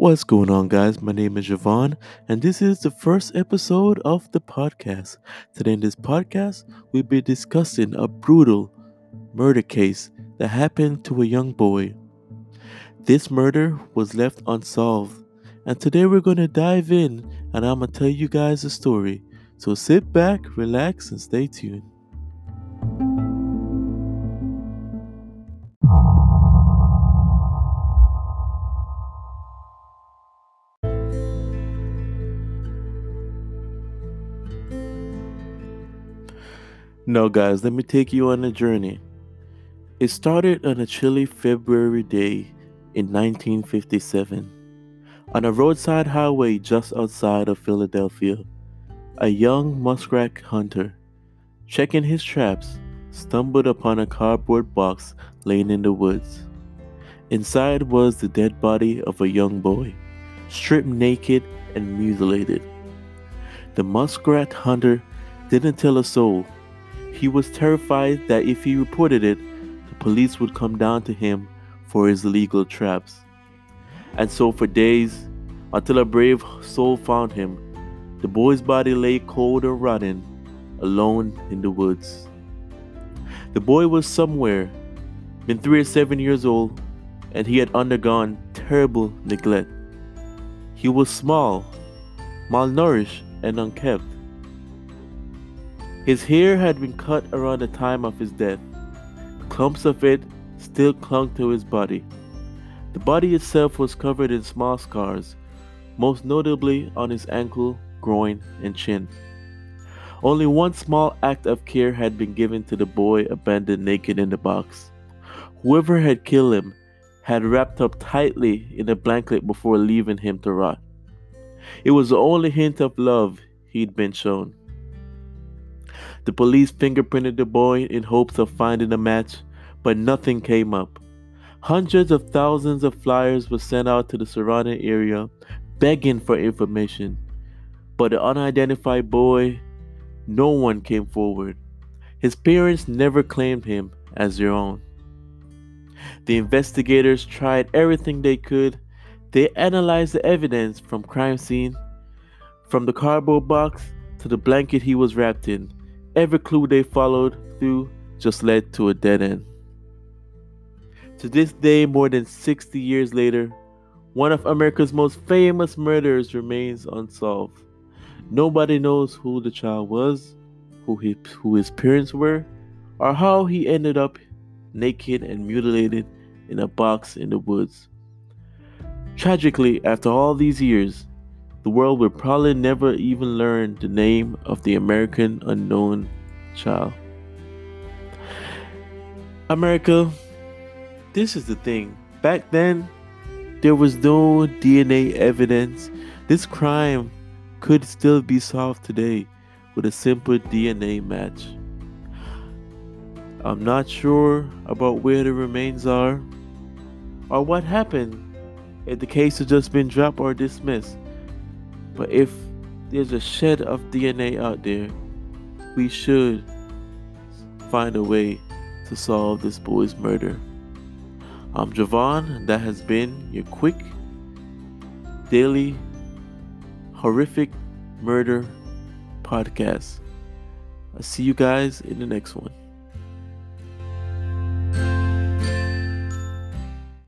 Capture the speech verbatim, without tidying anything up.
What's going on, guys? My name is Javon, and this is the first episode of the podcast. Today, in this podcast, we'll be discussing a brutal murder case that happened to a young boy. This murder was left unsolved, and today we're going to dive in and I'm going to tell you guys the story. So sit back, relax, and stay tuned. Now, guys, let me take you on a journey. It started on a chilly February day in nineteen fifty-seven. On a roadside highway just outside of Philadelphia, a young muskrat hunter, checking his traps, stumbled upon a cardboard box laying in the woods. Inside was the dead body of a young boy, stripped naked and mutilated. The muskrat hunter didn't tell a soul. He was terrified that if he reported it, the police would come down to him for his illegal traps. And so for days, until a brave soul found him, the boy's body lay cold and rotten, alone in the woods. The boy was somewhere, been three or seven years old, and he had undergone terrible neglect. He was small, malnourished, and unkempt. His hair had been cut around the time of his death. Clumps of it still clung to his body. The body itself was covered in small scars, most notably on his ankle, groin, and chin. Only one small act of care had been given to the boy abandoned naked in the box. Whoever had killed him had wrapped up tightly in a blanket before leaving him to rot. It was the only hint of love he'd been shown. The police fingerprinted the boy in hopes of finding a match, but nothing came up. Hundreds of thousands of flyers were sent out to the surrounding area, begging for information. But the unidentified boy, no one came forward. His parents never claimed him as their own. The investigators tried everything they could. They analyzed the evidence from crime scene, from the cardboard box to the blanket he was wrapped in. Every clue they followed through just led to a dead end. To this day, more than sixty years later, one of America's most famous murders remains unsolved. Nobody knows who the child was, who his, who his parents were, or how he ended up naked and mutilated in a box in the woods. Tragically, after all these years, the world will probably never even learn the name of the American unknown child. America, this is the thing. Back then, there was no D N A evidence. This crime could still be solved today with a simple D N A match. I'm not sure about where the remains are or what happened if the case has just been dropped or dismissed. But if there's a shed of D N A out there, we should find a way to solve this boy's murder. I'm Javon, and that has been your quick, daily, horrific murder podcast. I'll see you guys in the next one.